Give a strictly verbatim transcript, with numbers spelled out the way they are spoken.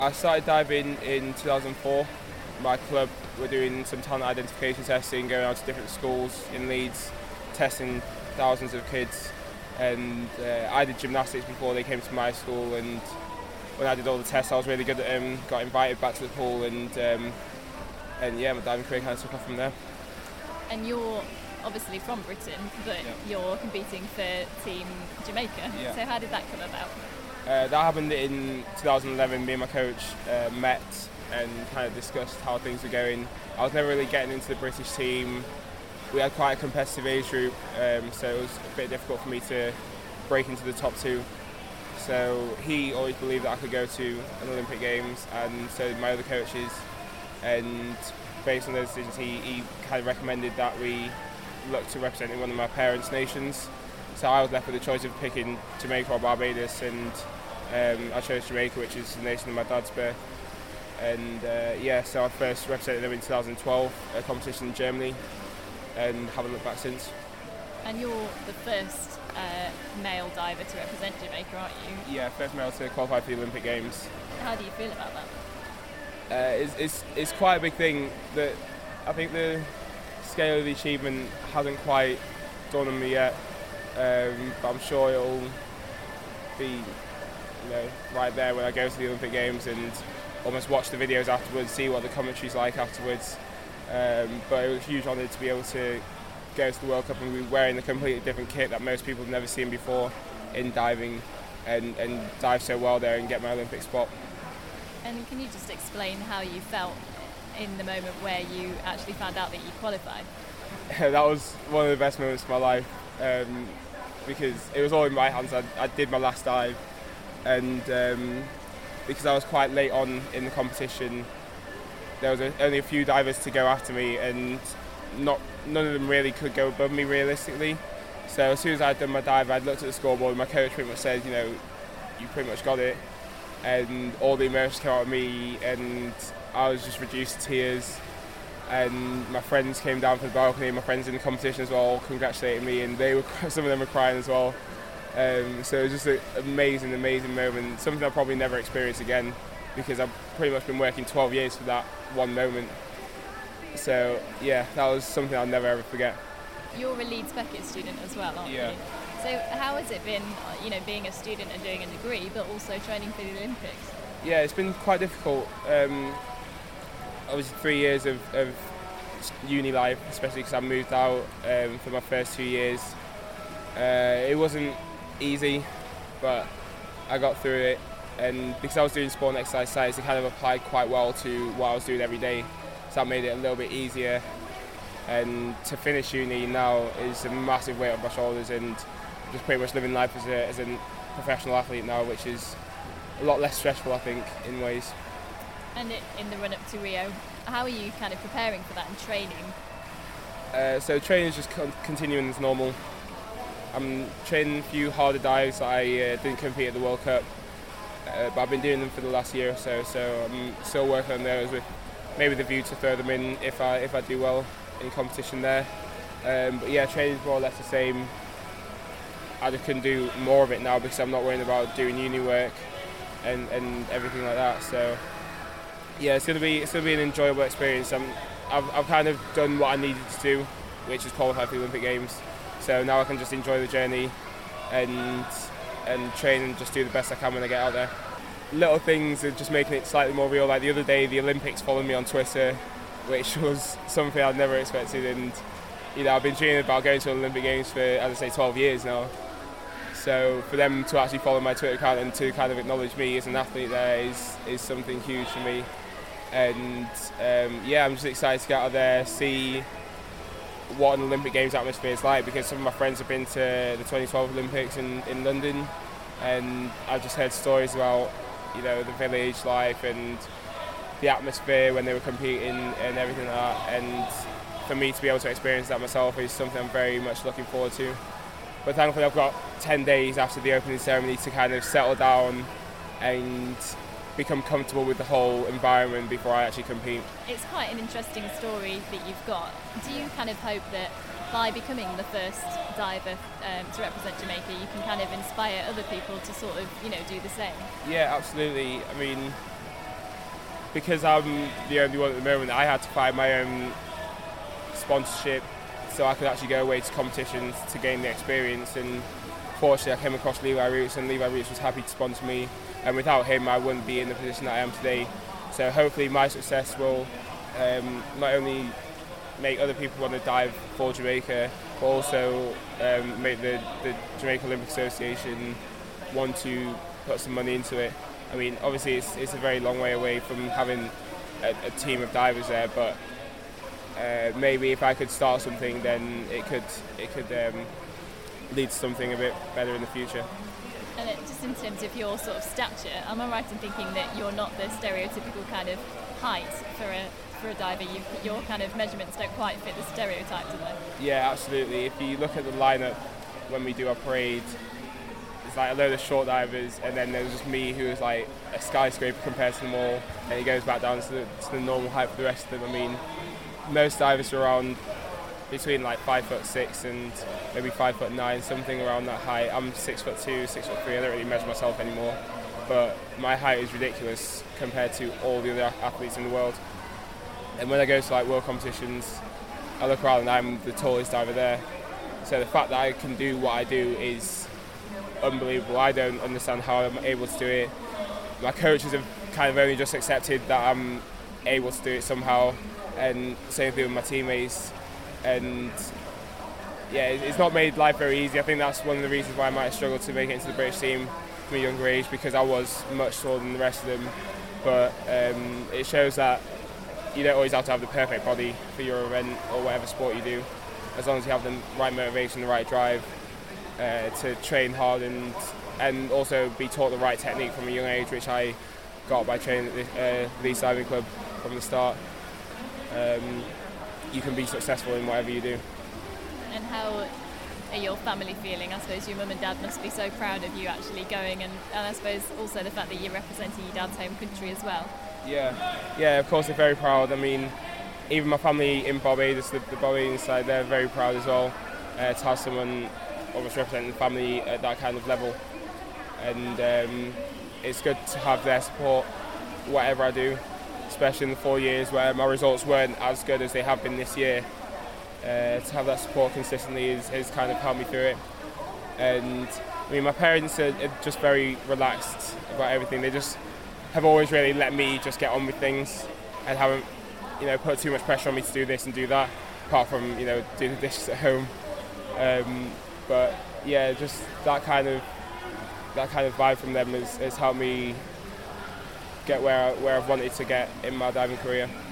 I started diving in two thousand four. My club were doing some talent identification testing, going out to different schools in Leeds, testing thousands of kids. And uh, I did gymnastics before they came to my school, and when I did all the tests I was really good at them, got invited back to the pool, and um, and yeah, my diving career kind of took off from there. And you're obviously from Britain, but yeah. you're competing for Team Jamaica, yeah. so how did that come about? Uh, that happened in two thousand eleven. Me and my coach uh, met and kind of discussed how things were going. I was never really getting into the British team. We had quite a competitive age group, um, so it was a bit difficult for me to break into the top two. So he always believed that I could go to an Olympic Games, and so did my other coaches. And based on those decisions, he, he kind of recommended that we look to represent one of my parents' nations. So I was left with the choice of picking Jamaica or Barbados, and um, I chose Jamaica, which is the nation of my dad's birth. And uh, yeah, so I first represented them in two thousand twelve, a competition in Germany, and haven't looked back since. And you're the first uh, male diver to represent Jamaica, aren't you? Yeah, first male to qualify for the Olympic Games. How do you feel about that? Uh, it's, it's, it's quite a big thing. That I think the scale of the achievement hasn't quite dawned on me yet, um, but I'm sure it'll be, you know, right there when I go to the Olympic Games and almost watch the videos afterwards, see what the commentary's like afterwards. Um, but it was a huge honour to be able to go to the World Cup and be wearing a completely different kit that most people have never seen before in diving, and, and dive so well there and get my Olympic spot. And can you just explain how you felt in the moment where you actually found out that you qualified? That was one of the best moments of my life, um, because it was all in my hands. I, I did my last dive, and um, because I was quite late on in the competition, there was a, only a few divers to go after me, and not none of them really could go above me realistically. So as soon as I'd done my dive, I'd looked at the scoreboard, and my coach pretty much said, you know, you pretty much got it. And all the emotions came out of me, and I was just reduced to tears. And my friends came down from the balcony, my friends in the competition as well, congratulating me, and they were some of them were crying as well. Um, so it was just an amazing, amazing moment, something I'll probably never experience again, because I've pretty much been working twelve years for that one moment. So yeah, that was something I'll never ever forget. You're a Leeds Beckett student as well, aren't yeah. you? So how has it been, you know, being a student and doing a degree, but also training for the Olympics? Yeah, it's been quite difficult. Um, obviously three years of, of uni life, especially because I moved out um, for my first two years. Uh, it wasn't easy, but I got through it. And because I was doing sport and exercise science, it kind of applied quite well to what I was doing every day. So that made it a little bit easier. And to finish uni now is a massive weight off my shoulders, and just pretty much living life as a, as a professional athlete now, which is a lot less stressful, I think, in ways. And in the run-up to Rio, how are you kind of preparing for that and training? Uh, so training is just con- continuing as normal. I'm training a few harder dives that I uh, didn't compete at the World Cup, uh, but I've been doing them for the last year or so, so I'm still working on those with maybe the view to throw them in if I, if I do well in competition there. Um, but yeah, training is more or less the same. I just can do more of it now because I'm not worrying about doing uni work and, and everything like that. So yeah, it's gonna be it's gonna be an enjoyable experience. I'm, I've I've kind of done what I needed to do, which is qualify for the Olympic Games. So now I can just enjoy the journey and and train and just do the best I can when I get out there. Little things are just making it slightly more real. Like the other day, the Olympics followed me on Twitter, which was something I'd never expected. And you know, I've been dreaming about going to the Olympic Games for, as I say, twelve years now. So for them to actually follow my Twitter account and to kind of acknowledge me as an athlete there is is something huge for me. And um, yeah, I'm just excited to get out there, see what an Olympic Games atmosphere is like, because some of my friends have been to the twenty twelve Olympics in, in London, and I've just heard stories about, you know, the village life and the atmosphere when they were competing and everything like that. And for me to be able to experience that myself is something I'm very much looking forward to. But thankfully I've got ten days after the opening ceremony to kind of settle down and become comfortable with the whole environment before I actually compete. It's quite an interesting story that you've got. Do you kind of hope that by becoming the first diver um, to represent Jamaica, you can kind of inspire other people to sort of, you know, do the same? Yeah, absolutely. I mean, because I'm the only one at the moment, I had to find my own sponsorship so I could actually go away to competitions to gain the experience. And fortunately, I came across Levi Roots, and Levi Roots was happy to sponsor me. And without him, I wouldn't be in the position that I am today. So hopefully, my success will um, not only make other people want to dive for Jamaica, but also um, make the, the Jamaica Olympic Association want to put some money into it. I mean, obviously, it's, it's a very long way away from having a, a team of divers there, but uh, maybe if I could start something, then it could it could um, lead to something a bit better in the future. And it, just in terms of your sort of stature, am I right in thinking that you're not the stereotypical kind of height for a for a diver? You, your kind of measurements don't quite fit the stereotype, do they? Yeah, absolutely. If you look at the lineup when we do our parade, it's like a load of short divers, and then there's just me who is like a skyscraper compared to them all, and it goes back down to the, to the normal height for the rest of them. I mean, most divers are around between like five foot six and maybe five foot nine, something around that height. I'm six foot two, six foot three. I don't really measure myself anymore, but my height is ridiculous compared to all the other athletes in the world. And when I go to like world competitions, I look around and I'm the tallest diver there. So the fact that I can do what I do is unbelievable. I don't understand how I'm able to do it. My coaches have kind of only just accepted that I'm able to do it somehow, and same thing with my teammates. And yeah, it's not made life very easy. I think that's one of the reasons why I might have struggled to make it into the British team from a younger age, because I was much taller than the rest of them. But um, it shows that you don't always have to have the perfect body for your event or whatever sport you do, as long as you have the right motivation, the right drive uh, to train hard, and and also be taught the right technique from a young age, which I got by training at the uh, Leeds Diving Club from the start. Um, you can be successful in whatever you do. And how are your family feeling? I suppose your mum and dad must be so proud of you actually going, and, and I suppose also the fact that you're representing your dad's home country as well. Yeah, yeah, of course they're very proud. I mean, even my family in Barbados, the, the Barbadian side, they're very proud as well uh, to have someone almost representing the family at that kind of level. And um, it's good to have their support, whatever I do, especially in the four years where my results weren't as good as they have been this year. Uh, to have that support consistently has, has kind of helped me through it. And I mean, my parents are, are just very relaxed about everything. They just have always really let me just get on with things and haven't, you know, put too much pressure on me to do this and do that, apart from, you know, do the dishes at home. Um, but yeah, just that kind of that kind of vibe from them has, has helped me get where I, where I've wanted to get in my diving career.